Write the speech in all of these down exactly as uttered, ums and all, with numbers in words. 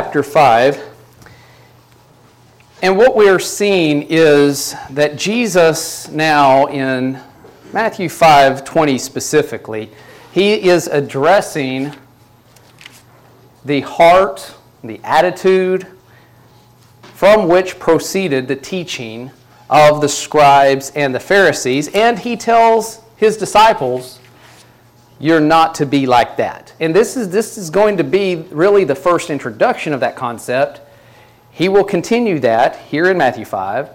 chapter five. And what we're seeing is that Jesus now in Matthew five twenty specifically, he is addressing the heart, the attitude from which proceeded the teaching of the scribes and the Pharisees. And he tells his disciples, you're not to be like that. And this is, this is going to be really the first introduction of that concept. He will continue that here in Matthew five,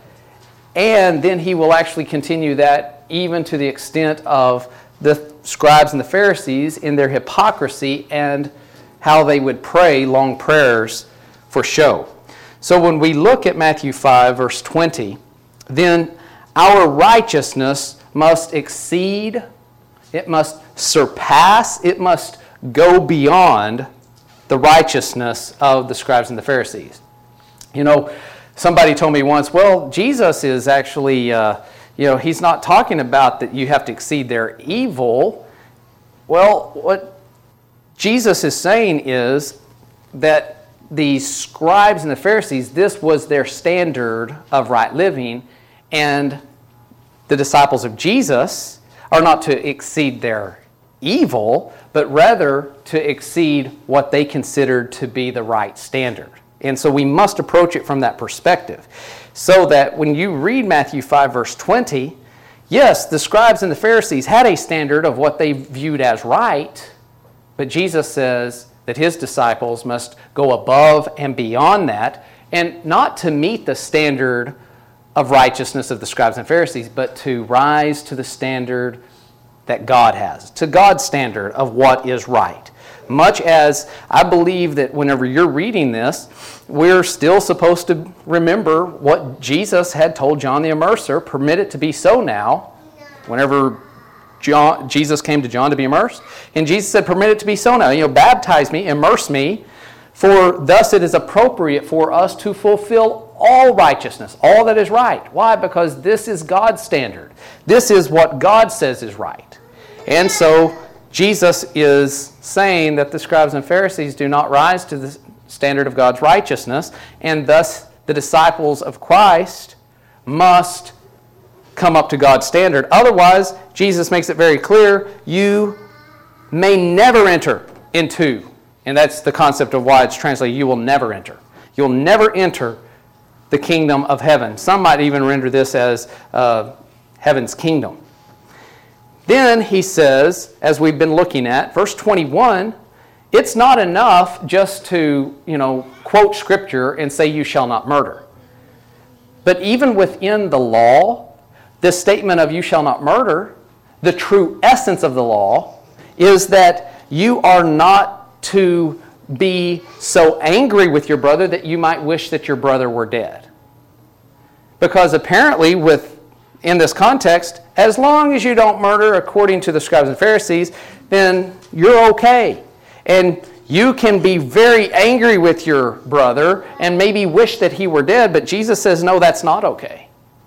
and then he will actually continue that even to the extent of the scribes and the Pharisees in their hypocrisy and how they would pray long prayers for show. So when we look at Matthew five, verse twenty, then our righteousness must exceed, it must surpass, it must go beyond the righteousness of the scribes and the Pharisees. You know, somebody told me once, well, Jesus is actually, uh, you know, he's not talking about that you have to exceed their evil. Well, what Jesus is saying is that the scribes and the Pharisees, this was their standard of right living, and the disciples of Jesus are not to exceed their evil, but rather to exceed what they considered to be the right standard. And so we must approach it from that perspective. So that when you read Matthew five, verse twenty, yes, the scribes and the Pharisees had a standard of what they viewed as right, but Jesus says that his disciples must go above and beyond that, and not to meet the standard of righteousness of the scribes and Pharisees, but to rise to the standard that God has, to God's standard of what is right. Much as I believe that whenever you're reading this, we're still supposed to remember what Jesus had told John the Immerser, permit it to be so now, whenever John, Jesus came to John to be immersed. And Jesus said, permit it to be so now. You know, baptize me, immerse me, for thus it is appropriate for us to fulfill all righteousness, all that is right. Why? Because this is God's standard. This is what God says is right. And so Jesus is saying that the scribes and Pharisees do not rise to the standard of God's righteousness, and thus the disciples of Christ must come up to God's standard. Otherwise, Jesus makes it very clear, you may never enter into, and that's the concept of why it's translated, you will never enter. You'll never enter the kingdom of heaven. Some might even render this as uh, heaven's kingdom. Then he says, as we've been looking at, verse twenty-one, it's not enough just to, you know, quote Scripture and say you shall not murder. But even within the law, this statement of you shall not murder, the true essence of the law is that you are not to be so angry with your brother that you might wish that your brother were dead. Because apparently with in this context, as long as you don't murder according to the scribes and Pharisees, then you're okay. And you can be very angry with your brother and maybe wish that he were dead, but Jesus says, no, that's not okay.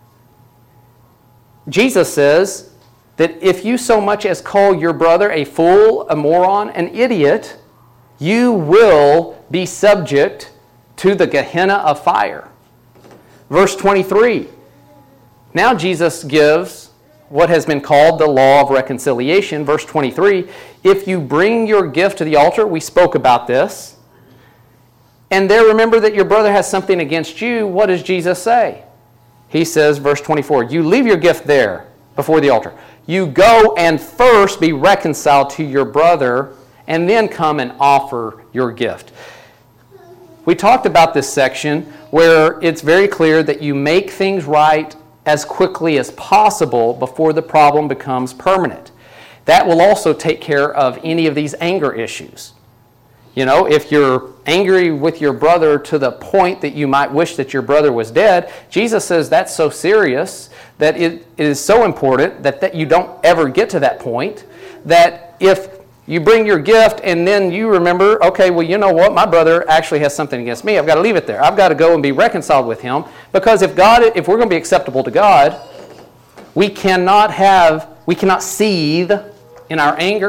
Jesus says that if you so much as call your brother a fool, a moron, an idiot, you will be subject to the Gehenna of fire. Verse twenty-three. Now Jesus gives what has been called the law of reconciliation. Verse twenty-three, if you bring your gift to the altar, we spoke about this, and there remember that your brother has something against you, what does Jesus say? He says, verse twenty-four, you leave your gift there before the altar. You go and first be reconciled to your brother, and then come and offer your gift. We talked about this section where it's very clear that you make things right as quickly as possible before the problem becomes permanent. That will also take care of any of these anger issues. You know, if you're angry with your brother to the point that you might wish that your brother was dead, Jesus says that's so serious that it is so important that, that you don't ever get to that point, that if you bring your gift and then you remember, okay, well, you know what? My brother actually has something against me. I've got to leave it there. I've got to go and be reconciled with him. Because if God, if we're going to be acceptable to God, we cannot have, we cannot seethe in our anger,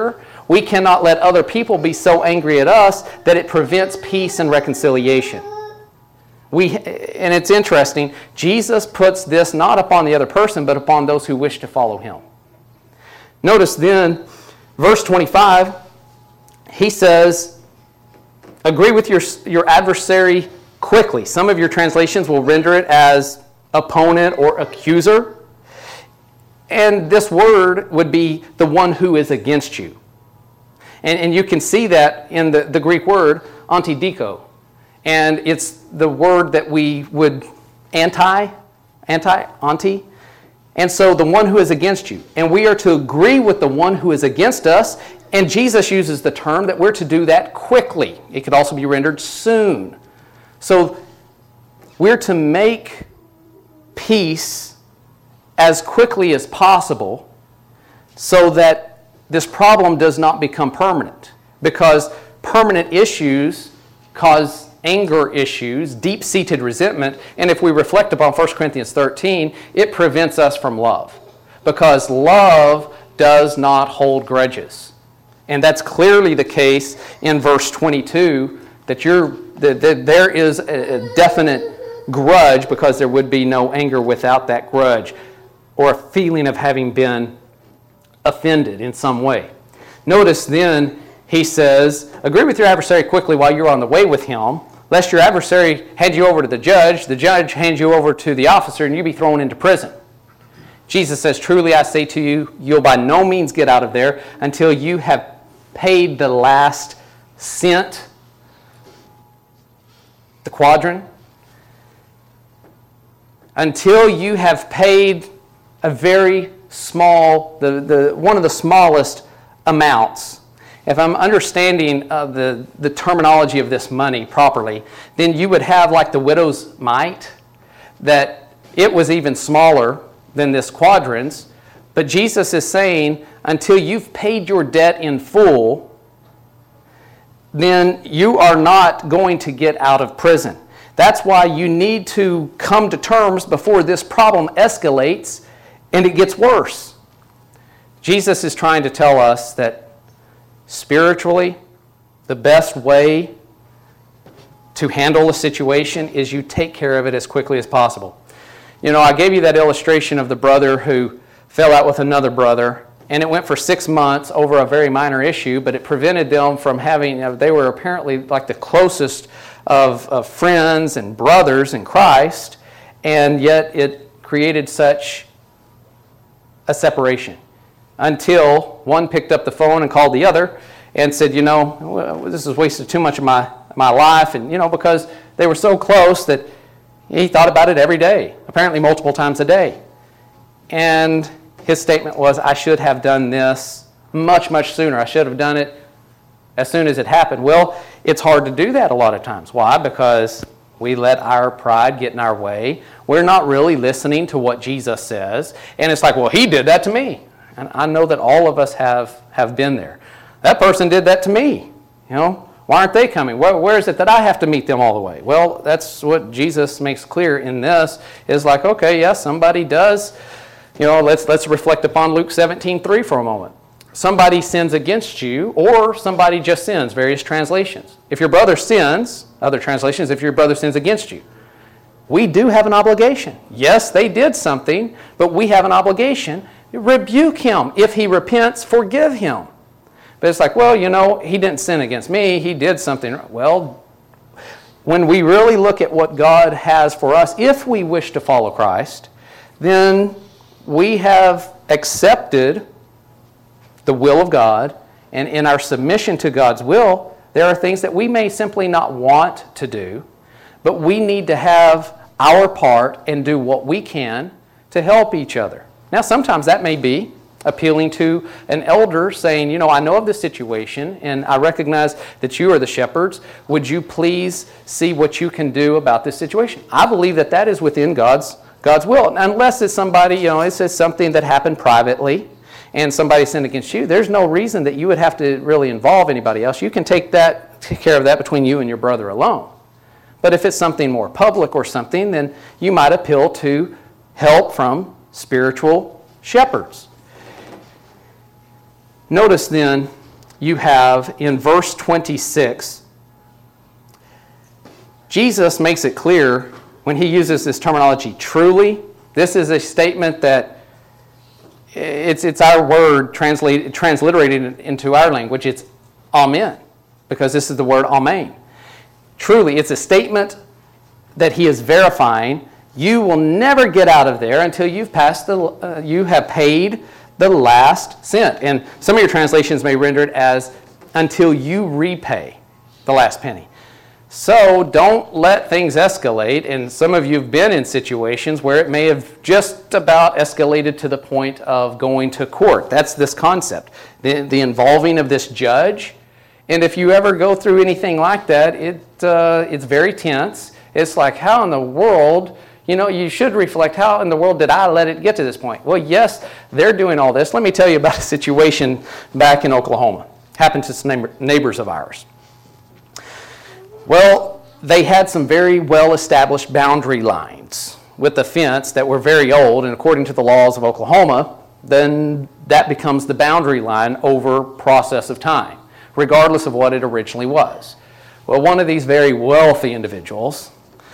We cannot let other people be so angry at us that it prevents peace and reconciliation. We, and it's interesting, Jesus puts this not upon the other person, but upon those who wish to follow him. Notice then, verse twenty-five, he says, agree with your, your adversary quickly. Some of your translations will render it as opponent or accuser. And this word would be the one who is against you. And, and you can see that in the, the Greek word, antidiko. And it's the word that we would anti, anti, anti. And so the one who is against you. And we are to agree with the one who is against us. And Jesus uses the term that we're to do that quickly. It could also be rendered soon. So we're to make peace as quickly as possible so that this problem does not become permanent. Because permanent issues cause anger issues, deep-seated resentment, and if we reflect upon First Corinthians thirteen, it prevents us from love. Because love does not hold grudges. And that's clearly the case in verse twenty-two, that, you're, that, that there is a definite grudge because there would be no anger without that grudge or a feeling of having been offended in some way. Notice then, he says, agree with your adversary quickly while you're on the way with him, lest your adversary hand you over to the judge, the judge hands you over to the officer, and you be thrown into prison. Jesus says, truly I say to you, you'll by no means get out of there until you have paid the last cent, the quadrant, until you have paid a very small, the, the one of the smallest amounts. If I'm understanding uh, the, the terminology of this money properly, then you would have like the widow's mite, that it was even smaller than this quadrans. But Jesus is saying, until you've paid your debt in full, then you are not going to get out of prison. That's why you need to come to terms before this problem escalates and it gets worse. Jesus is trying to tell us that spiritually, the best way to handle a situation is you take care of it as quickly as possible. You know, I gave you that illustration of the brother who fell out with another brother, and it went for six months over a very minor issue, but it prevented them from having, you know, they were apparently like the closest of, of friends and brothers in Christ, and yet it created such a separation until one picked up the phone and called the other and said, you know, well, this has wasted too much of my, my life, and, you know, because they were so close that he thought about it every day, apparently multiple times a day. And his statement was, I should have done this much, much sooner. I should have done it as soon as it happened. Well, it's hard to do that a lot of times. Why? Because we let our pride get in our way. We're not really listening to what Jesus says. And it's like, well, he did that to me. And I know that all of us have, have been there. That person did that to me. You know, why aren't they coming? Where, where is it that I have to meet them all the way? Well, that's what Jesus makes clear in this, is like, okay, yes, somebody does. You know, let's let's reflect upon Luke seventeen three for a moment. Somebody sins against you, or somebody just sins, various translations. If your brother sins, other translations, if your brother sins against you, we do have an obligation. Yes, they did something, but we have an obligation. Rebuke him. If he repents, forgive him. But it's like, well, you know, he didn't sin against me. He did something. Well, when we really look at what God has for us, if we wish to follow Christ, then we have accepted the will of God, and in our submission to God's will, there are things that we may simply not want to do, but we need to have our part and do what we can to help each other. Now, sometimes that may be appealing to an elder saying, you know, I know of this situation and I recognize that you are the shepherds. Would you please see what you can do about this situation? I believe that that is within God's God's will. Unless it's somebody, you know, it says something that happened privately and somebody sinned against you, there's no reason that you would have to really involve anybody else. You can take that, take care of that between you and your brother alone. But if it's something more public or something, then you might appeal to help from spiritual shepherds. Notice then you have in verse twenty-six, Jesus makes it clear when he uses this terminology, truly. This is a statement that it's, it's our word translated, transliterated into our language. It's amen, because this is the word amen. Truly, it's a statement that he is verifying. You will never get out of there until you've passed the, uh, you have paid the last cent. And some of your translations may render it as until you repay the last penny. So don't let things escalate. And some of you have been in situations where it may have just about escalated to the point of going to court. That's this concept, the, the involving of this judge. And if you ever go through anything like that, it uh, it's very tense. It's like, how in the world, you know, you should reflect, how in the world did I let it get to this point? Well, yes, they're doing all this. Let me tell you about a situation back in Oklahoma. Happened to some neighbors of ours. Well, they had some very well-established boundary lines with the fence that were very old, and according to the laws of Oklahoma, then that becomes the boundary line over process of time, regardless of what it originally was. Well, one of these very wealthy individuals,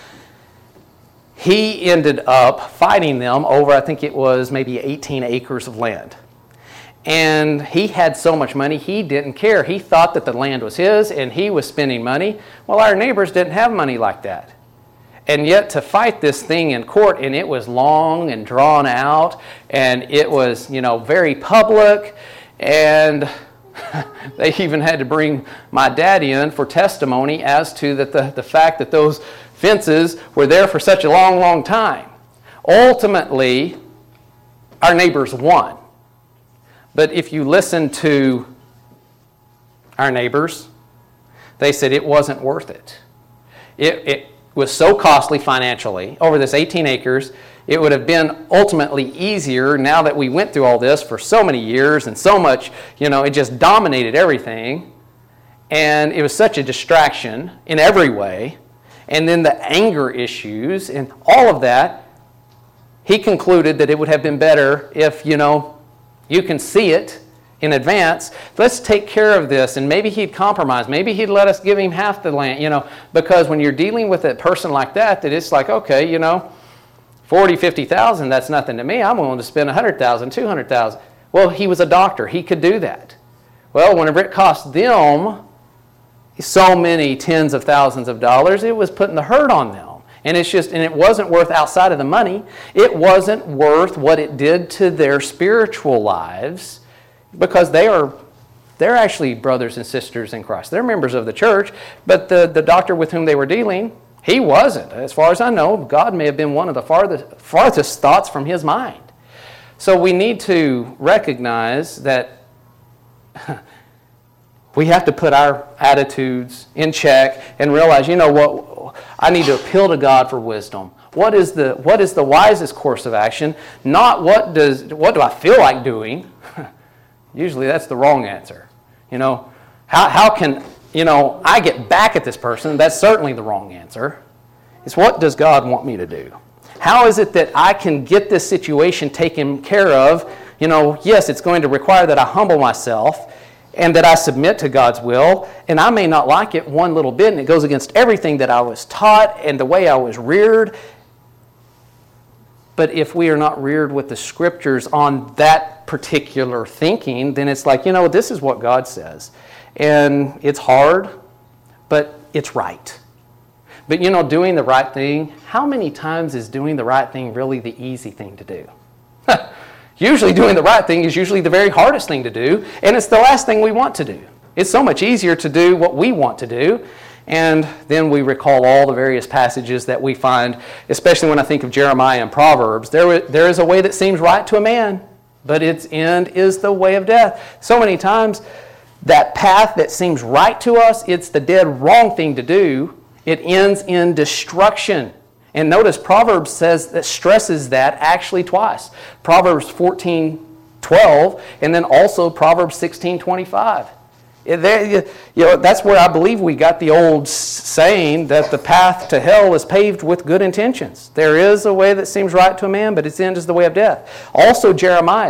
he ended up fighting them over, I think it was maybe eighteen acres of land. And he had so much money, he didn't care. He thought that the land was his, and he was spending money. Well, our neighbors didn't have money like that. And yet to fight this thing in court, and it was long and drawn out, and it was, you know, very public, and they even had to bring my dad in for testimony as to that the, the fact that those fences were there for such a long, long time. Ultimately, our neighbors won. But if you listen to our neighbors, they said it wasn't worth it. It, it was so costly financially over this eighteen acres. It would have been ultimately easier now that we went through all this for so many years and so much, you know, it just dominated everything. And it was such a distraction in every way. And then the anger issues and all of that, he concluded that it would have been better if, you know, you can see it in advance. Let's take care of this. And maybe he'd compromise. Maybe he'd let us give him half the land, you know, because when you're dealing with a person like that, that it's like, okay, you know, forty, fifty thousand, that's nothing to me. I'm willing to spend one hundred thousand, two hundred thousand. Well, he was a doctor. He could do that. Well, whenever it cost them so many tens of thousands of dollars, it was putting the hurt on them. And it's just, and it wasn't worth outside of the money. It wasn't worth what it did to their spiritual lives, because they are, they're actually brothers and sisters in Christ. They're members of the church, but the, the doctor with whom they were dealing, he wasn't. As far as I know, God may have been one of the farthest, farthest thoughts from his mind. So we need to recognize that we have to put our attitudes in check and realize, you know what, I need to appeal to God for wisdom. What is the what is the wisest course of action? Not what does what do I feel like doing? Usually that's the wrong answer. You know, how how can, you know, I get back at this person? That's certainly the wrong answer. It's what does God want me to do? How is it that I can get this situation taken care of? You know, yes, it's going to require that I humble myself and that I submit to God's will, and I may not like it one little bit, and it goes against everything that I was taught and the way I was reared. But if we are not reared with the Scriptures on that particular thinking, then it's like, you know, this is what God says. And it's hard, but it's right. But, you know, doing the right thing, how many times is doing the right thing really the easy thing to do? Usually doing the right thing is usually the very hardest thing to do, and it's the last thing we want to do. It's so much easier to do what we want to do, and then we recall all the various passages that we find, especially when I think of Jeremiah and Proverbs. There, there is a way that seems right to a man, but its end is the way of death. So many times, that path that seems right to us, it's the dead wrong thing to do. It ends in destruction. And notice Proverbs says that stresses that actually twice. Proverbs fourteen twelve, and then also Proverbs sixteen twenty-five. There, you know, that's where I believe we got the old saying that the path to hell is paved with good intentions. There is a way that seems right to a man, but its end is the way of death. Also Jeremiah.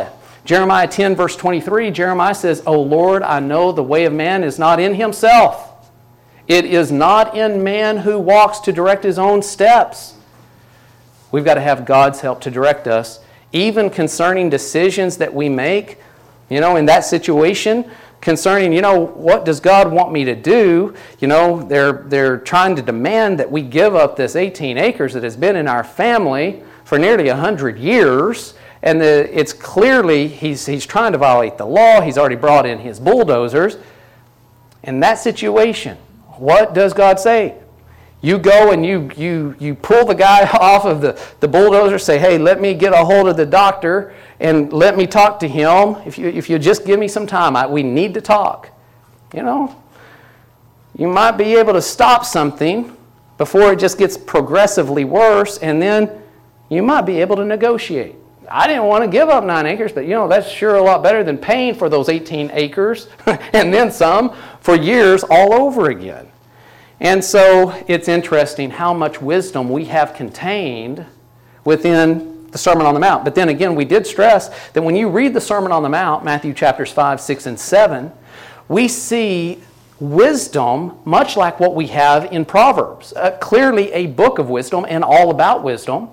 Jeremiah ten, verse twenty-three, Jeremiah says, "O Lord, I know the way of man is not in himself. It is not in man who walks to direct his own steps." We've got to have God's help to direct us, even concerning decisions that we make. You know, in that situation, concerning, you know, what does God want me to do? You know, they're, they're trying to demand that we give up this eighteen acres that has been in our family for nearly one hundred years. And the, it's clearly, he's, he's trying to violate the law. He's already brought in his bulldozers. In that situation, what does God say? You go and you you you pull the guy off of the, the bulldozer, say, "Hey, let me get a hold of the doctor and let me talk to him. If you if you just give me some time, I, we need to talk." You know, you might be able to stop something before it just gets progressively worse, and then you might be able to negotiate. I didn't want to give up nine acres, but you know, that's sure a lot better than paying for those eighteen acres and then some for years all over again. And so it's interesting how much wisdom we have contained within the Sermon on the Mount. But then again, we did stress that when you read the Sermon on the Mount, Matthew chapters five, six, and seven, we see wisdom much like what we have in Proverbs. Uh, clearly a book of wisdom and all about wisdom.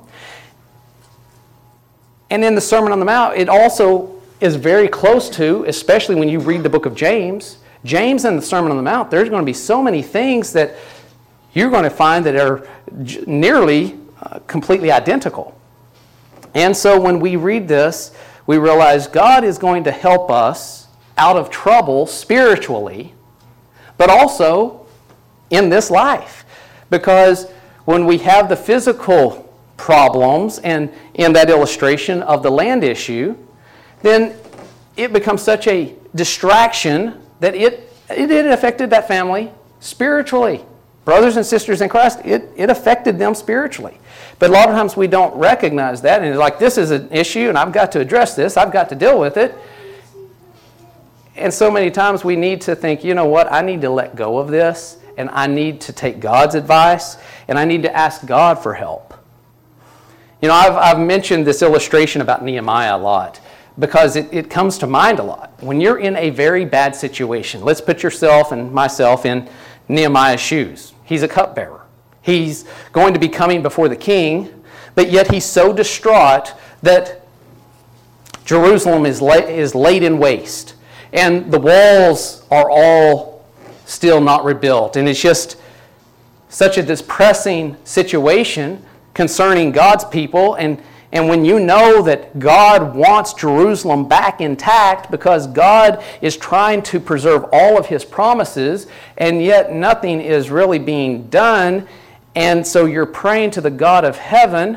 And in the Sermon on the Mount, it also is very close to, especially when you read the book of James, James and the Sermon on the Mount, there's going to be so many things that you're going to find that are nearly uh, completely identical. And so when we read this, we realize God is going to help us out of trouble spiritually, but also in this life. Because when we have the physical problems, and in that illustration of the land issue, then it becomes such a distraction that it, it, it affected that family spiritually. Brothers and sisters in Christ, it, it affected them spiritually. But a lot of times we don't recognize that, and it's like, this is an issue, and I've got to address this, I've got to deal with it. And so many times we need to think, you know what, I need to let go of this, and I need to take God's advice, and I need to ask God for help. You know, I've, I've mentioned this illustration about Nehemiah a lot because it, it comes to mind a lot. When you're in a very bad situation, let's put yourself and myself in Nehemiah's shoes. He's a cupbearer. He's going to be coming before the king, but yet he's so distraught that Jerusalem is, la- is laid in waste, and the walls are all still not rebuilt. And it's just such a depressing situation concerning God's people, and, and when you know that God wants Jerusalem back intact because God is trying to preserve all of His promises, and yet nothing is really being done, and so you're praying to the God of heaven,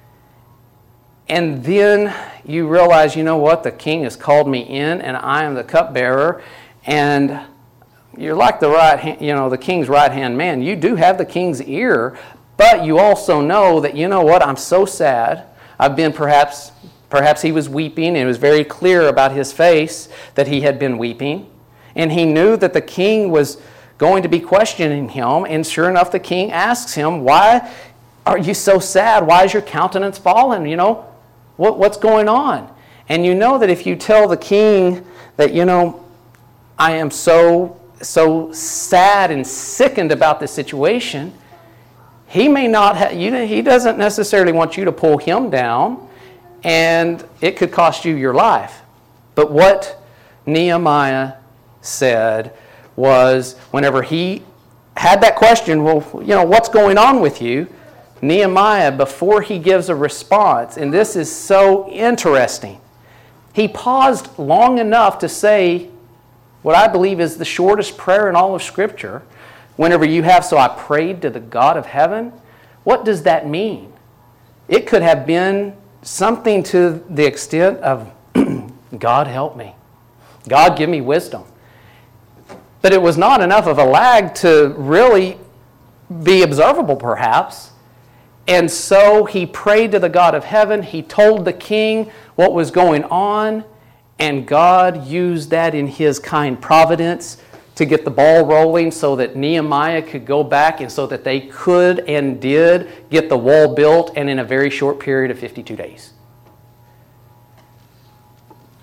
and then you realize, you know what, the king has called me in, and I am the cupbearer, and you're like the right hand, you know, the king's right-hand man. You do have the king's ear, but you also know that, you know what, I'm so sad. I've been perhaps, perhaps he was weeping, and it was very clear about his face that he had been weeping. And he knew that the king was going to be questioning him, and sure enough, the king asks him, why are you so sad? Why is your countenance fallen? You know, what, what's going on? And you know that if you tell the king that, you know, I am so, so sad and sickened about this situation, He may not have, you know, he doesn't necessarily want you to pull him down, and it could cost you your life. But what Nehemiah said was, whenever he had that question, well, you know, what's going on with you? Nehemiah, before he gives a response, and this is so interesting, he paused long enough to say what I believe is the shortest prayer in all of Scripture. Whenever you have, so I prayed to the God of heaven, what does that mean? It could have been something to the extent of, God help me. God give me wisdom. But it was not enough of a lag to really be observable, perhaps. And so he prayed to the God of heaven. He told the king what was going on, and God used that in His kind providence to get the ball rolling so that Nehemiah could go back, and so that they could and did get the wall built, and in a very short period of fifty-two days.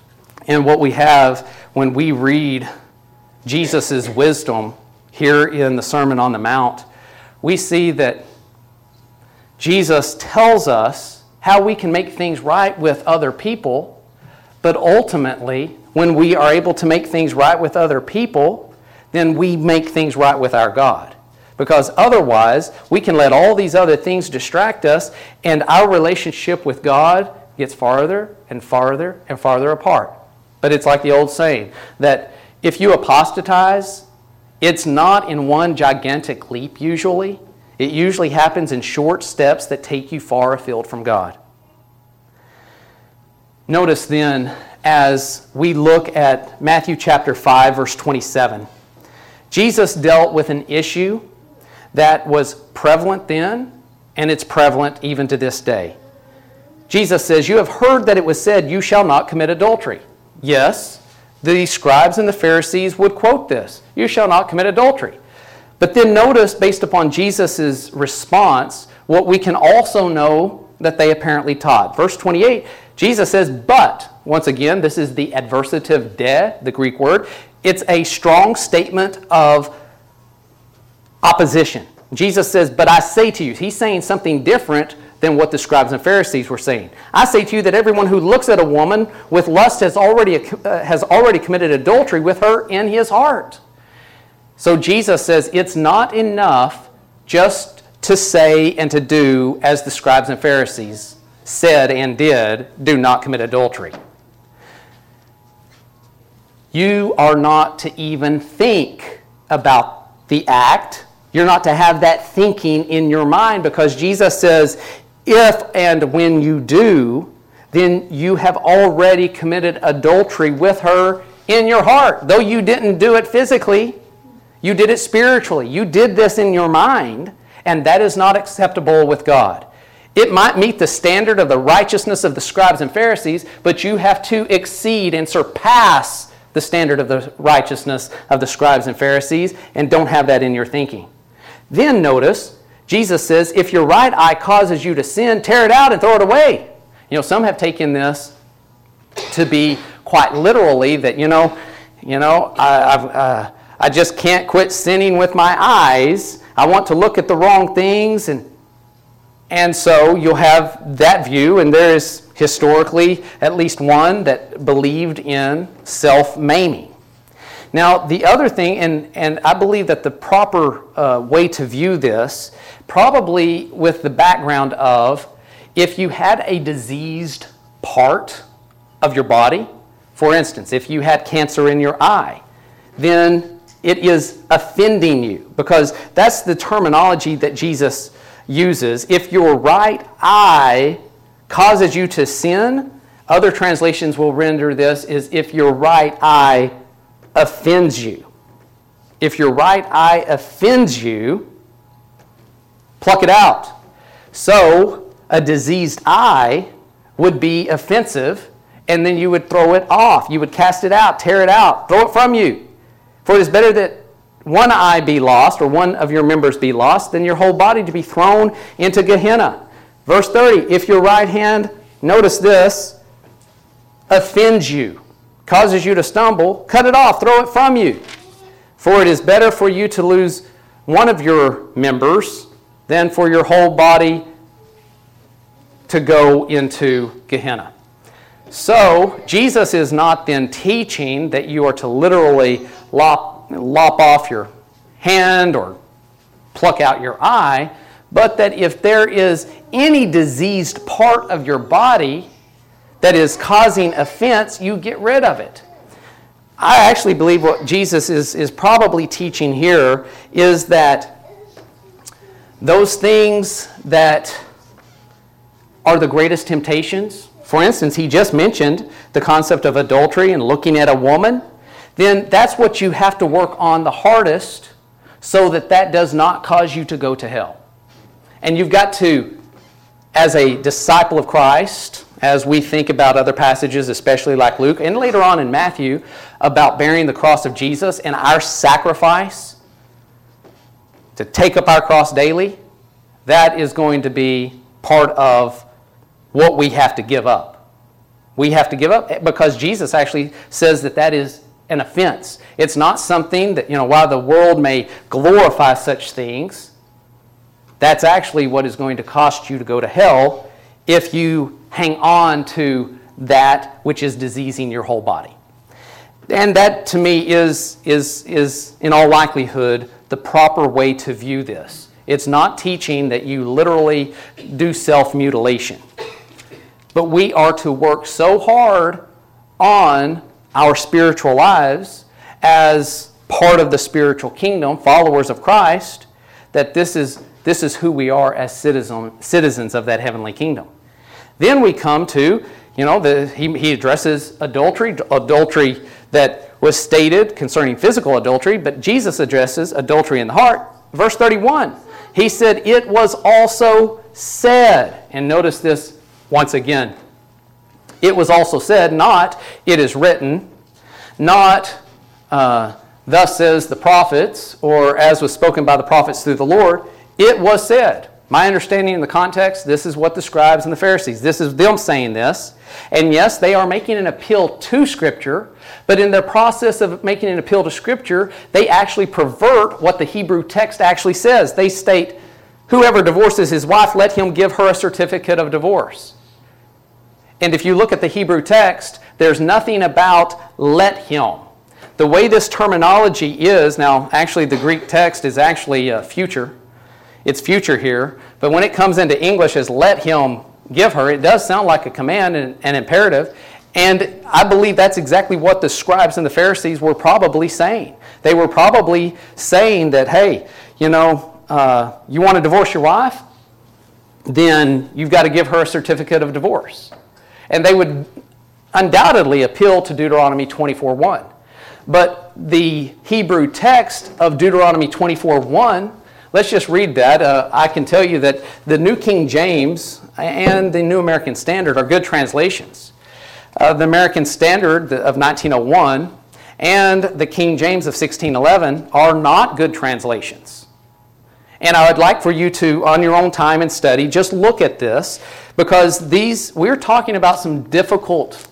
And what we have when we read Jesus' wisdom here in the Sermon on the Mount, we see that Jesus tells us how we can make things right with other people, but ultimately, when we are able to make things right with other people, then we make things right with our God. Because otherwise, we can let all these other things distract us, and our relationship with God gets farther and farther and farther apart. But it's like the old saying, that if you apostatize, it's not in one gigantic leap usually. It usually happens in short steps that take you far afield from God. Notice then, as we look at Matthew chapter five, verse twenty-seven, Jesus dealt with an issue that was prevalent then, and it's prevalent even to this day. Jesus says, "You have heard that it was said, 'You shall not commit adultery.'" Yes, the scribes and the Pharisees would quote this, "You shall not commit adultery." But then notice, based upon Jesus' response, what we can also know that they apparently taught. Verse twenty-eight, Jesus says, "But," once again, this is the adversative de, the Greek word. It's a strong statement of opposition. Jesus says, "But I say to you," he's saying something different than what the scribes and Pharisees were saying. "I say to you that everyone who looks at a woman with lust has already, uh, has already committed adultery with her in his heart." So Jesus says it's not enough just to say and to do as the scribes and Pharisees said and did, "Do not commit adultery." You are not to even think about the act. You're not to have that thinking in your mind, because Jesus says, if and when you do, then you have already committed adultery with her in your heart. Though you didn't do it physically, you did it spiritually. You did this in your mind, and that is not acceptable with God. It might meet the standard of the righteousness of the scribes and Pharisees, but you have to exceed and surpass the standard of the righteousness of the scribes and Pharisees, and don't have that in your thinking. Then notice, Jesus says, if your right eye causes you to sin, tear it out and throw it away. You know, some have taken this to be quite literally that, you know, you know, I, I've, uh, I just can't quit sinning with my eyes. I want to look at the wrong things, and and so you'll have that view, and there is historically at least one that believed in self-maiming. Now, the other thing, and, and I believe that the proper uh, way to view this, probably with the background of, if you had a diseased part of your body, for instance, if you had cancer in your eye, then it is offending you, because that's the terminology that Jesus uses. If your right eye causes you to sin, other translations will render this as if your right eye offends you. If your right eye offends you, pluck it out. So, a diseased eye would be offensive, and then you would throw it off. You would cast it out, tear it out, throw it from you. For it is better that one eye be lost, or one of your members be lost, than your whole body to be thrown into Gehenna. Verse thirty, if your right hand, notice this, offends you, causes you to stumble, cut it off, throw it from you. For it is better for you to lose one of your members than for your whole body to go into Gehenna. So, Jesus is not then teaching that you are to literally lop, lop off your hand or pluck out your eye, but that if there is any diseased part of your body that is causing offense, you get rid of it. I actually believe what Jesus is, is probably teaching here is that those things that are the greatest temptations, for instance, he just mentioned the concept of adultery and looking at a woman, then that's what you have to work on the hardest so that that does not cause you to go to hell. And you've got to, as a disciple of Christ, as we think about other passages, especially like Luke, and later on in Matthew, about bearing the cross of Jesus and our sacrifice to take up our cross daily, that is going to be part of what we have to give up. We have to give up because Jesus actually says that that is an offense. It's not something that, you know, while the world may glorify such things, that's actually what is going to cost you to go to hell if you hang on to that which is diseasing your whole body. And that, to me, is, is, is in all likelihood the proper way to view this. It's not teaching that you literally do self-mutilation. But we are to work so hard on our spiritual lives as part of the spiritual kingdom, followers of Christ, that this is, this is who we are as citizen, citizens of that heavenly kingdom. Then we come to, you know, the, he, he addresses adultery, adultery that was stated concerning physical adultery, but Jesus addresses adultery in the heart. Verse thirty-one, he said, it was also said, and notice this once again, it was also said, not it is written, not uh, thus says the prophets, or as was spoken by the prophets through the Lord, it was said. My understanding in the context, this is what the scribes and the Pharisees, this is them saying this. And yes, they are making an appeal to Scripture, but in their process of making an appeal to Scripture, they actually pervert what the Hebrew text actually says. They state, whoever divorces his wife, let him give her a certificate of divorce. And if you look at the Hebrew text, there's nothing about let him. The way this terminology is, now actually the Greek text is actually uh, future. It's future here, but when it comes into English as let him give her, it does sound like a command and an imperative. And I believe that's exactly what the scribes and the Pharisees were probably saying. They were probably saying that, hey, you know, uh, you want to divorce your wife? Then you've got to give her a certificate of divorce. And they would undoubtedly appeal to Deuteronomy twenty-four one. But the Hebrew text of Deuteronomy twenty-four one, let's just read that. Uh, I can tell you that the New King James and the New American Standard are good translations. Uh, the American Standard of nineteen oh one and the King James of sixteen eleven are not good translations. And I would like for you to, on your own time and study, just look at this, because these we're talking about some difficult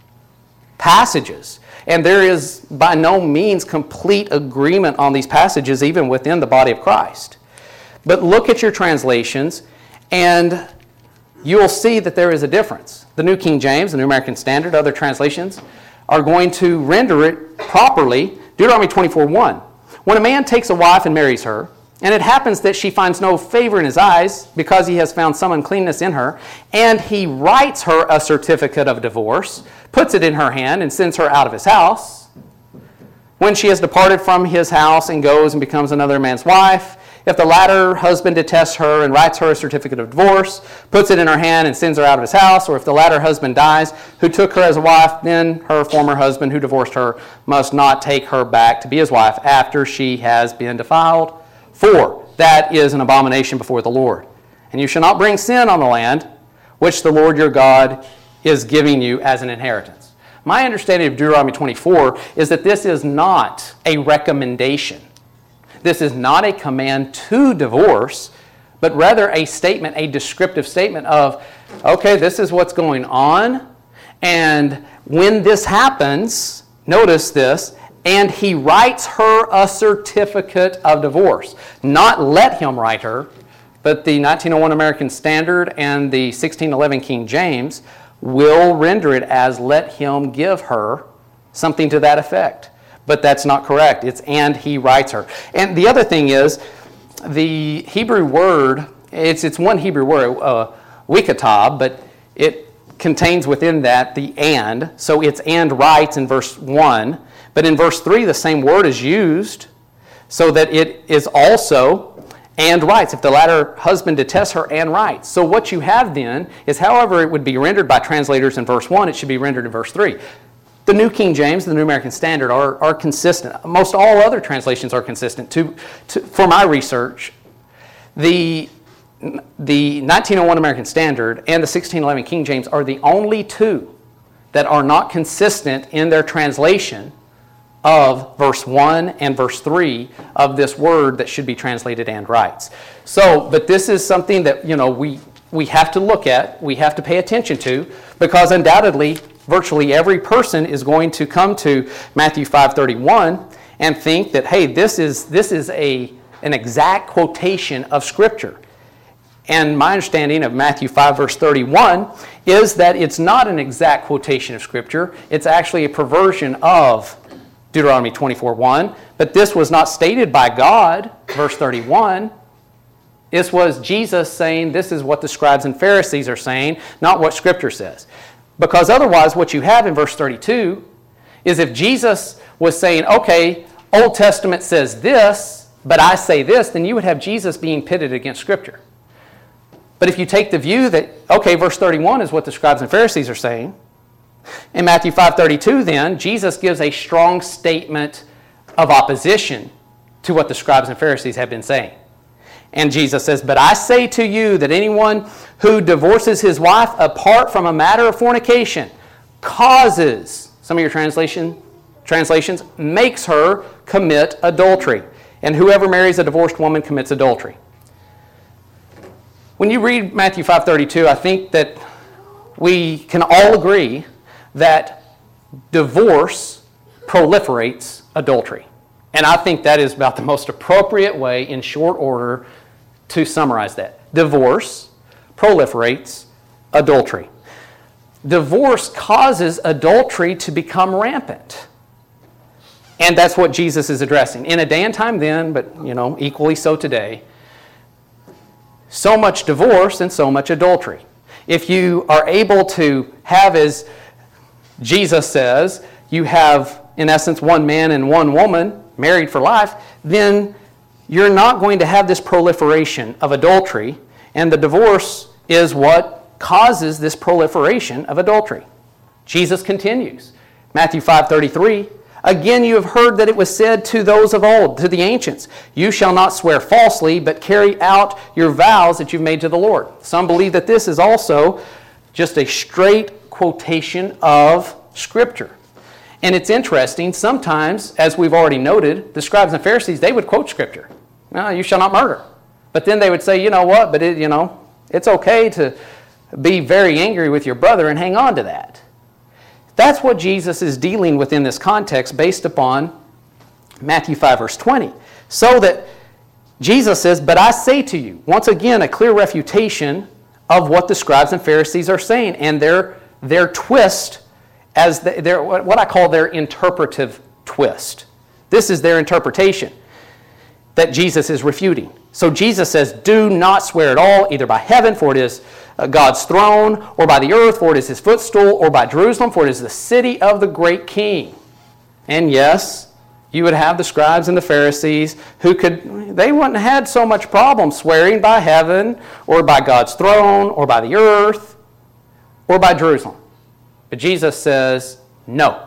passages. And there is by no means complete agreement on these passages, even within the body of Christ. But look at your translations, and you'll see that there is a difference. The New King James, the New American Standard, other translations are going to render it properly. Deuteronomy twenty-four one. When a man takes a wife and marries her, and it happens that she finds no favor in his eyes because he has found some uncleanness in her, and he writes her a certificate of divorce, puts it in her hand, and sends her out of his house. When she has departed from his house and goes and becomes another man's wife, if the latter husband detests her and writes her a certificate of divorce, puts it in her hand and sends her out of his house, or if the latter husband dies who took her as a wife, then her former husband who divorced her must not take her back to be his wife after she has been defiled. For that is an abomination before the Lord. And you shall not bring sin on the land which the Lord your God is giving you as an inheritance. My understanding of Deuteronomy twenty-four is that this is not a recommendation. This is not a command to divorce, but rather a statement, a descriptive statement of, okay, this is what's going on, and when this happens, notice this, and he writes her a certificate of divorce. Not let him write her, but the nineteen oh one American Standard and the sixteen eleven King James will render it as let him give her, something to that effect. But that's not correct. It's and he writes her. And the other thing is, the Hebrew word, it's it's one Hebrew word, uh, wikatab, but it contains within that the and. So it's and writes in verse one. But in verse three, the same word is used so that it is also and writes. If the latter husband detests her and writes. So what you have then is however it would be rendered by translators in verse one, it should be rendered in verse three. The New King James, the New American Standard are, are consistent. Most all other translations are consistent. To, to, for my research, the, the nineteen oh one American Standard and the sixteen eleven King James are the only two that are not consistent in their translation of verse one and verse three of this word that should be translated and writes. So, but this is something that, you know, we we have to look at, we have to pay attention to, because undoubtedly, virtually every person is going to come to Matthew five thirty-one and think that, hey, this is this is a an exact quotation of Scripture. And my understanding of Matthew five verse thirty-one is that it's not an exact quotation of Scripture. It's actually a perversion of Deuteronomy twenty-four one. But this was not stated by God, verse thirty-one. This was Jesus saying, this is what the scribes and Pharisees are saying, not what Scripture says. Because otherwise, what you have in verse thirty-two is if Jesus was saying, okay, Old Testament says this, but I say this, then you would have Jesus being pitted against Scripture. But if you take the view that, okay, verse thirty-one is what the scribes and Pharisees are saying, in Matthew five thirty-two then, Jesus gives a strong statement of opposition to what the scribes and Pharisees have been saying. And Jesus says, but I say to you that anyone who divorces his wife apart from a matter of fornication causes, some of your translation, translations, makes her commit adultery. And whoever marries a divorced woman commits adultery. When you read Matthew five thirty-two, I think that we can all agree that divorce proliferates adultery. And I think that is about the most appropriate way, in short order, to summarize that. Divorce proliferates adultery. Divorce causes adultery to become rampant. And that's what Jesus is addressing. In a day and time then, but you know, equally so today, so much divorce and so much adultery. If you are able to have, as Jesus says, you have, in essence, one man and one woman married for life, then you're not going to have this proliferation of adultery, and the divorce is what causes this proliferation of adultery. Jesus continues. Matthew five thirty-three, again you have heard that it was said to those of old, to the ancients, you shall not swear falsely, but carry out your vows that you've made to the Lord. Some believe that this is also just a straight quotation of Scripture. And it's interesting, sometimes, as we've already noted, the scribes and Pharisees, they would quote Scripture. No, you shall not murder. But then they would say, you know what, but it, you know, it's okay to be very angry with your brother and hang on to that. That's what Jesus is dealing with in this context based upon Matthew five verse twenty. So that Jesus says, but I say to you, once again, a clear refutation of what the scribes and Pharisees are saying and their, their twist as the, their, what I call their interpretive twist. This is their interpretation that Jesus is refuting. So Jesus says, do not swear at all, either by heaven, for it is God's throne, or by the earth, for it is his footstool, or by Jerusalem, for it is the city of the great king. And yes, you would have the scribes and the Pharisees who could, they wouldn't have had so much problem swearing by heaven, or by God's throne, or by the earth, or by Jerusalem. But Jesus says, no.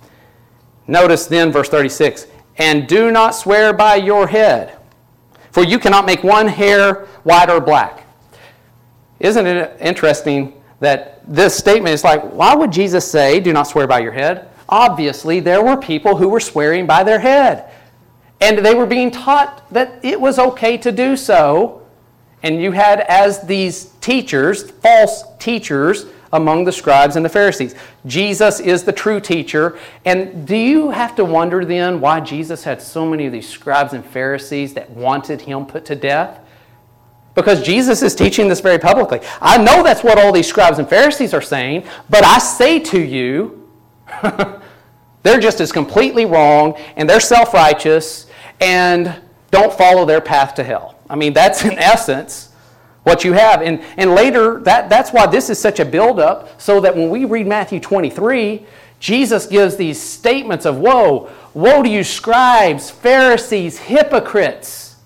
Notice then verse thirty-six, and do not swear by your head, for you cannot make one hair white or black. Isn't it interesting that this statement is like, why would Jesus say, do not swear by your head? Obviously, there were people who were swearing by their head. And they were being taught that it was okay to do so. And you had, as these teachers, false teachers, among the scribes and the Pharisees. Jesus is the true teacher. And do you have to wonder then why Jesus had so many of these scribes and Pharisees that wanted him put to death? Because Jesus is teaching this very publicly. I know that's what all these scribes and Pharisees are saying, but I say to you, they're just as completely wrong, and they're self-righteous, and don't follow their path to hell. I mean, that's in essence what you have. And, and later, that, that's why this is such a buildup, so that when we read Matthew twenty-three, Jesus gives these statements of, woe, woe to you scribes, Pharisees, hypocrites.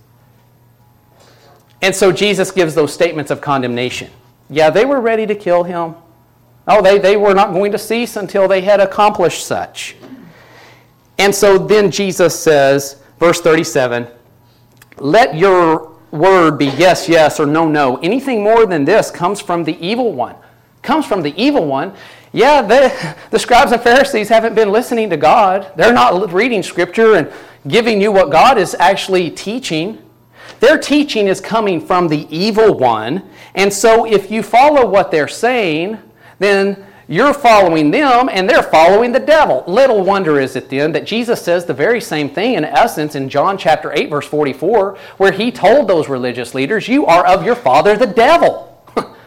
And so Jesus gives those statements of condemnation. Yeah, they were ready to kill him. Oh, they, they were not going to cease until they had accomplished such. And so then Jesus says, verse thirty-seven, let your word be yes, yes, or no, no. Anything more than this comes from the evil one. Comes from the evil one. Yeah, they, the scribes and Pharisees haven't been listening to God. They're not reading Scripture and giving you what God is actually teaching. Their teaching is coming from the evil one. And so if you follow what they're saying, then you're following them and they're following the devil. Little wonder is it then that Jesus says the very same thing in essence in John chapter eight, verse forty-four, where he told those religious leaders, you are of your father the devil.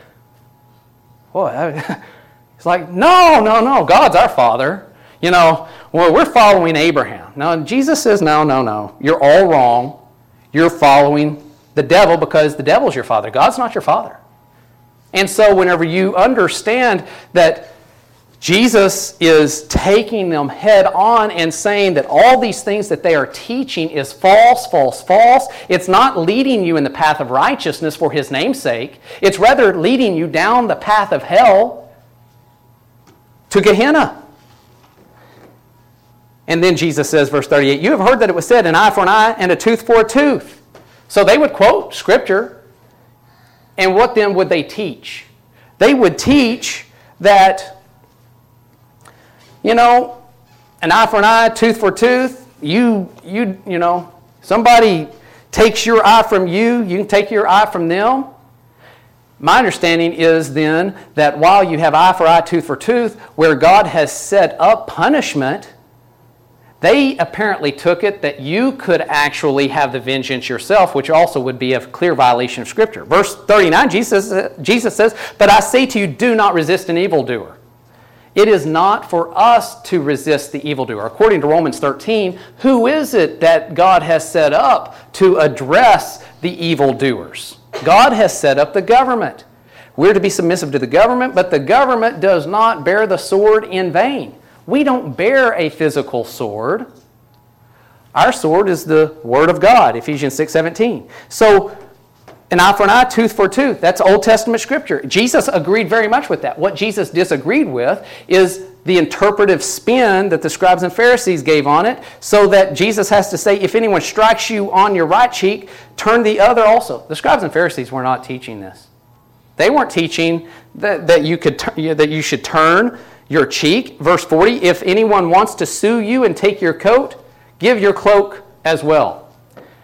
Boy, it's like, no, no, no, God's our father. You know, well, we're following Abraham. No, Jesus says, no, no, no, you're all wrong. You're following the devil because the devil's your father. God's not your father. And so whenever you understand that Jesus is taking them head on and saying that all these things that they are teaching is false, false, false. It's not leading you in the path of righteousness for His name's sake. It's rather leading you down the path of hell to Gehenna. And then Jesus says, verse thirty-eight, you have heard that it was said, an eye for an eye and a tooth for a tooth. So they would quote Scripture. And what then would they teach? They would teach that, you know, an eye for an eye, tooth for a tooth. You, you, you know, somebody takes your eye from you, you can take your eye from them. My understanding is then that while you have eye for eye, tooth for tooth, where God has set up punishment, they apparently took it that you could actually have the vengeance yourself, which also would be a clear violation of Scripture. Verse thirty-nine, Jesus, Jesus says, but I say to you, do not resist an evildoer. It is not for us to resist the evildoer. According to Romans thirteen, who is it that God has set up to address the evildoers? God has set up the government. We're to be submissive to the government, but the government does not bear the sword in vain. We don't bear a physical sword. Our sword is the Word of God, Ephesians six seventeen. So, an eye for an eye, tooth for a tooth. That's Old Testament Scripture. Jesus agreed very much with that. What Jesus disagreed with is the interpretive spin that the scribes and Pharisees gave on it, so that Jesus has to say, if anyone strikes you on your right cheek, turn the other also. The scribes and Pharisees were not teaching this. They weren't teaching that, that, you, could, that you should turn your cheek. Verse forty, if anyone wants to sue you and take your coat, give your cloak as well.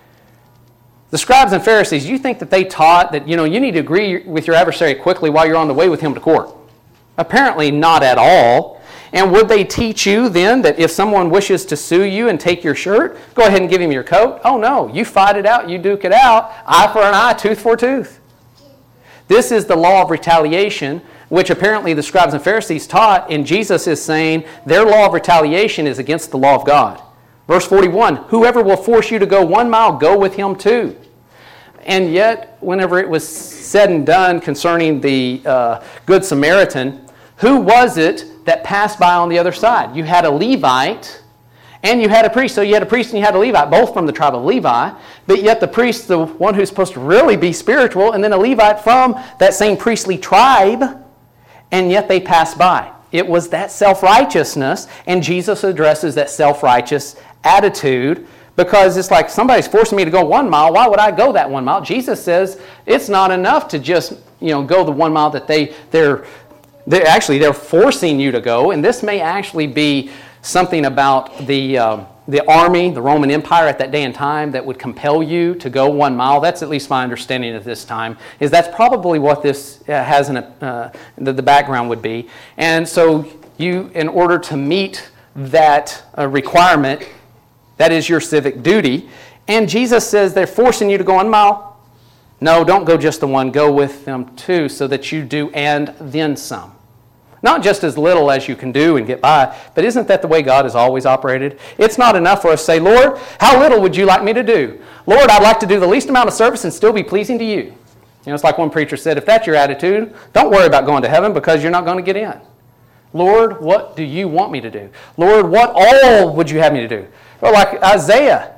The scribes and Pharisees, you think that they taught that, you know, you need to agree with your adversary quickly while you're on the way with him to court? Apparently not at all. And would they teach you then that if someone wishes to sue you and take your shirt, go ahead and give him your coat? Oh no, you fight it out, you duke it out, eye for an eye, tooth for a tooth. This is the law of retaliation, which apparently the scribes and Pharisees taught, and Jesus is saying their law of retaliation is against the law of God. Verse forty-one, whoever will force you to go one mile, go with him two. And yet, whenever it was said and done concerning the uh, Good Samaritan, who was it that passed by on the other side? You had a Levite and you had a priest. So you had a priest and you had a Levite, both from the tribe of Levi, but yet the priest, the one who's supposed to really be spiritual, and then a Levite from that same priestly tribe, and yet they passed by. It was that self-righteousness, and Jesus addresses that self-righteous attitude, because it's like, somebody's forcing me to go one mile. Why would I go that one mile? Jesus says it's not enough to just, you know, go the one mile that they, they're, they're actually, they're forcing you to go. And this may actually be something about the, um, the army, the Roman Empire at that day and time that would compel you to go one mile. That's at least my understanding at this time, is that's probably what this uh, has in a, uh, the, the background would be. And so you, in order to meet that uh, requirement, that is your civic duty. And Jesus says they're forcing you to go one mile. No, don't go just the one. Go with them two, so that you do and then some. Not just as little as you can do and get by, but isn't that the way God has always operated? It's not enough for us to say, Lord, how little would you like me to do? Lord, I'd like to do the least amount of service and still be pleasing to you. You know, it's like one preacher said, if that's your attitude, don't worry about going to heaven, because you're not going to get in. Lord, what do you want me to do? Lord, what all would you have me to do? Well, like Isaiah.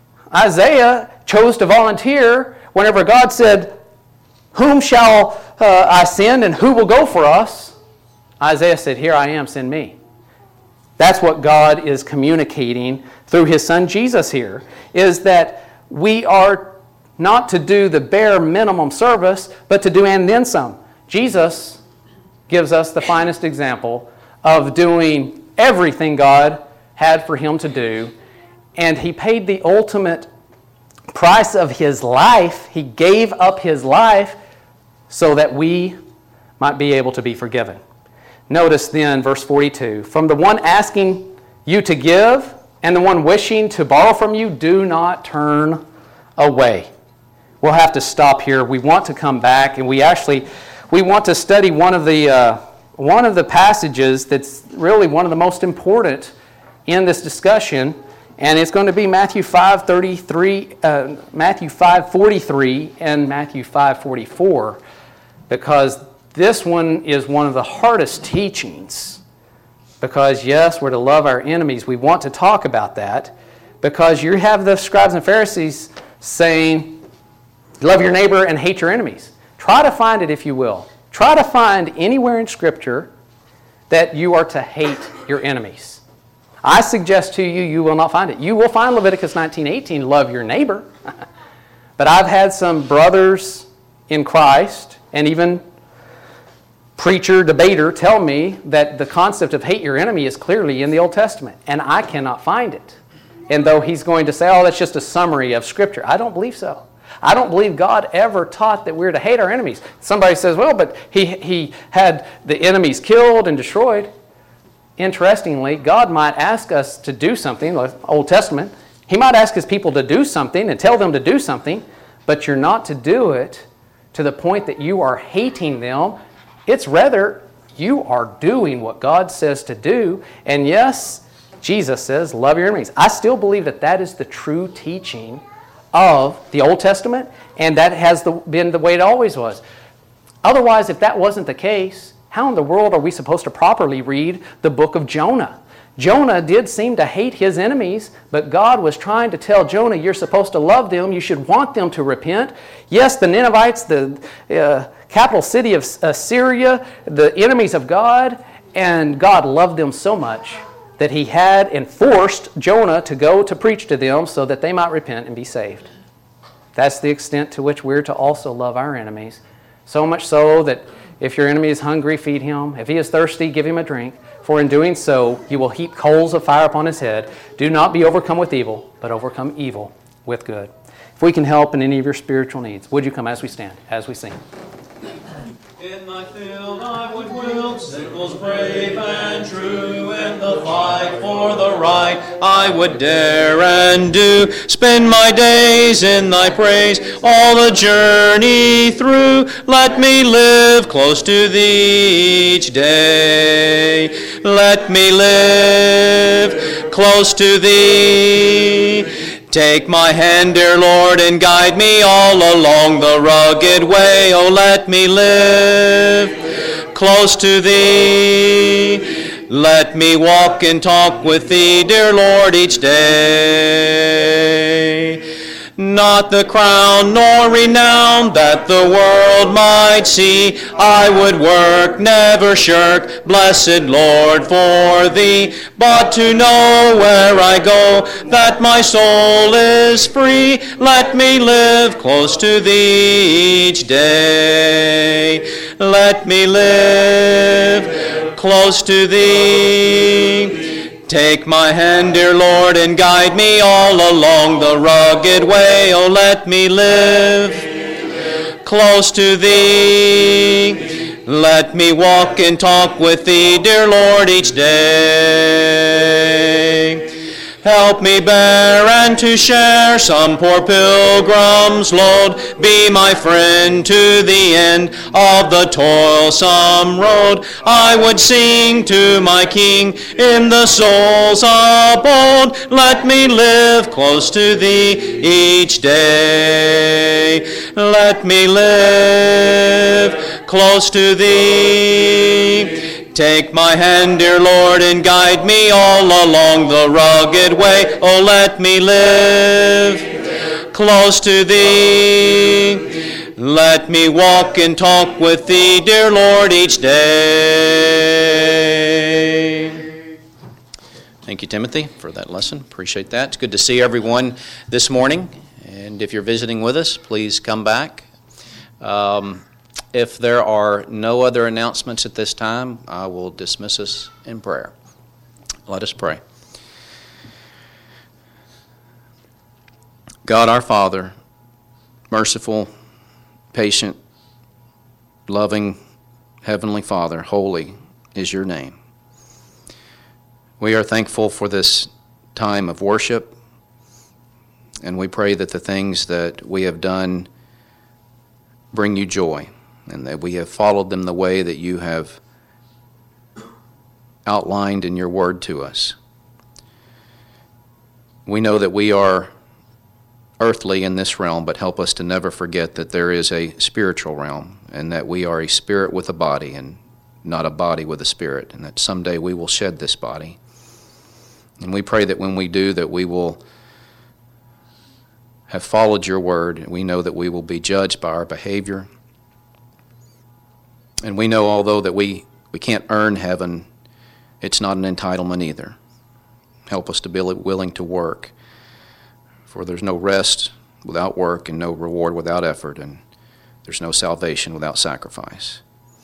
Isaiah chose to volunteer whenever God said, whom shall uh, I send and who will go for us? Isaiah said, here I am, send me. That's what God is communicating through His Son Jesus here, is that we are not to do the bare minimum service, but to do and then some. Jesus gives us the finest example of doing everything God had for Him to do, and He paid the ultimate price of his life. He gave up his life so that we might be able to be forgiven. Notice then, verse forty-two, from the one asking you to give and the one wishing to borrow from you, do not turn away. We'll have to stop here. We want to come back, and we actually we want to study one of the uh, one of the passages that's really one of the most important in this discussion, and it's going to be Matthew five thirty-three, uh, Matthew five forty-three, and Matthew five forty-four, because this one is one of the hardest teachings. Because yes, we're to love our enemies. We want to talk about that because you have the scribes and Pharisees saying, love your neighbor and hate your enemies. Try to find it, if you will. Try to find anywhere in Scripture that you are to hate your enemies. I suggest to you, you will not find it. You will find Leviticus nineteen eighteen, love your neighbor. But I've had some brothers in Christ and even preacher, debater tell me that the concept of hate your enemy is clearly in the Old Testament, and I cannot find it. And though he's going to say, oh, that's just a summary of Scripture, I don't believe so. I don't believe God ever taught that we're to hate our enemies. Somebody says, well, but he, he had the enemies killed and destroyed. Interestingly, God might ask us to do something, like Old Testament. He might ask his people to do something and tell them to do something, but you're not to do it to the point that you are hating them. It's rather, you are doing what God says to do. And yes, Jesus says, love your enemies. I still believe that that is the true teaching of the Old Testament, and that has the, been the way it always was. Otherwise, if that wasn't the case, how in the world are we supposed to properly read the book of Jonah? Jonah did seem to hate his enemies, but God was trying to tell Jonah, you're supposed to love them, you should want them to repent. Yes, the Ninevites, the uh, capital city of Assyria, the enemies of God, and God loved them so much that he had and forced Jonah to go to preach to them so that they might repent and be saved. That's the extent to which we're to also love our enemies. So much so that if your enemy is hungry, feed him. If he is thirsty, give him a drink. For in doing so, you will heap coals of fire upon his head. Do not be overcome with evil, but overcome evil with good. If we can help in any of your spiritual needs, would you come as we stand, as we sing? In thy field I would wield sickles brave and true. In the fight for the right I would dare and do. Spend my days in thy praise all the journey through. Let me live close to thee each day. Let me live close to thee. Take my hand, dear Lord, and guide me all along the rugged way. Oh, let me live close to thee. Let me walk and talk with thee, dear Lord, each day. Not the crown nor renown that the world might see. I would work, never shirk, blessed Lord, for thee. But to know where I go, that my soul is free. Let me live close to thee each day. Let me live close to thee. Take my hand, dear Lord, and guide me all along the rugged way. Oh, let me live close to thee. Let me walk and talk with thee, dear Lord, each day. Help me bear and to share some poor pilgrim's load. Be my friend to the end of the toilsome road. I would sing to my King in the soul's abode. Let me live close to thee each day. Let me live close to thee. Take my hand, dear Lord, and guide me all along the rugged way. Oh, let me live close to thee. Let me walk and talk with thee, dear Lord, each day. Thank you, Timothy, for that lesson. Appreciate that. It's good to see everyone this morning. And if you're visiting with us, please come back. Um, If there are no other announcements at this time, I will dismiss us in prayer. Let us pray. God our Father, merciful, patient, loving, Heavenly Father, holy is your name. We are thankful for this time of worship, and we pray that the things that we have done bring you joy, and that we have followed them the way that you have outlined in your word to us. We know that we are earthly in this realm, but help us to never forget that there is a spiritual realm, and that we are a spirit with a body and not a body with a spirit, and that someday we will shed this body. And we pray that when we do, that we will have followed your word, and we know that we will be judged by our behavior. And we know, although that we, we can't earn heaven, it's not an entitlement either. Help us to be willing to work, for there's no rest without work and no reward without effort, and there's no salvation without sacrifice.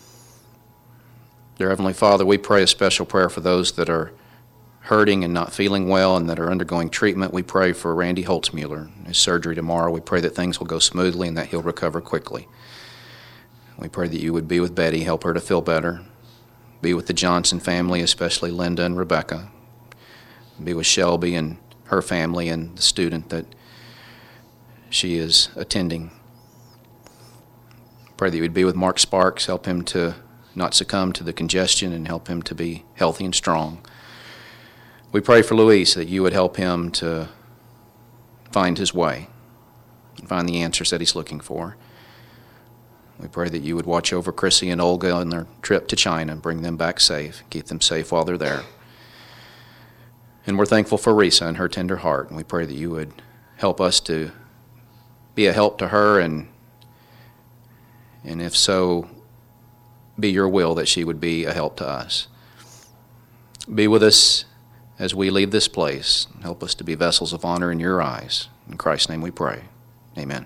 Dear Heavenly Father, we pray a special prayer for those that are hurting and not feeling well and that are undergoing treatment. We pray for Randy Holtzmuller, his surgery tomorrow. We pray that things will go smoothly and that he'll recover quickly. We pray that you would be with Betty, help her to feel better. Be with the Johnson family, especially Linda and Rebecca. Be with Shelby and her family and the student that she is attending. Pray that you would be with Mark Sparks, help him to not succumb to the congestion and help him to be healthy and strong. We pray for Luis that you would help him to find his way and find the answers that he's looking for. We pray that you would watch over Chrissy and Olga on their trip to China and bring them back safe, keep them safe while they're there. And we're thankful for Risa and her tender heart, and we pray that you would help us to be a help to her, and and if so, be your will that she would be a help to us. Be with us as we leave this place. Help us to be vessels of honor in your eyes. In Christ's name we pray. Amen.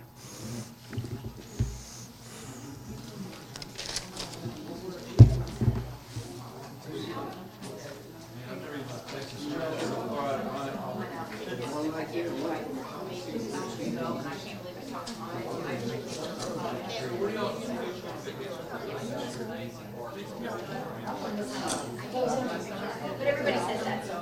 But everybody says that.